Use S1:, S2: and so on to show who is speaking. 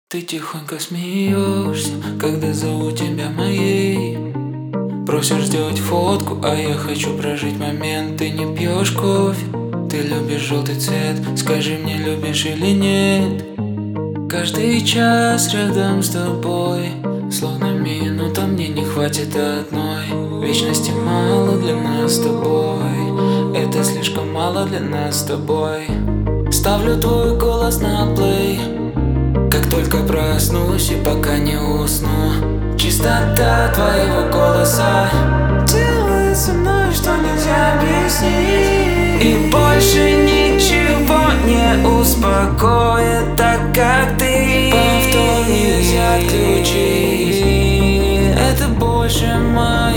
S1: Ты тихонько смеешься, когда зову тебя моей. Просишь сделать фотку, а я хочу прожить момент. Ты не пьешь кофе, ты любишь желтый цвет. Скажи мне, любишь или нет. Каждый час рядом с тобой, словно минута мне не хватит одной. Вечности мало для нас с тобой, это слишком мало для нас с тобой. Ставлю твой голос на плей, как только проснусь и пока не усну. Чистота твоего голоса делает со мной, что нельзя объяснить. И больше ничего не успокоит, так как ты. Повтор нельзя отключить. Это больше моя.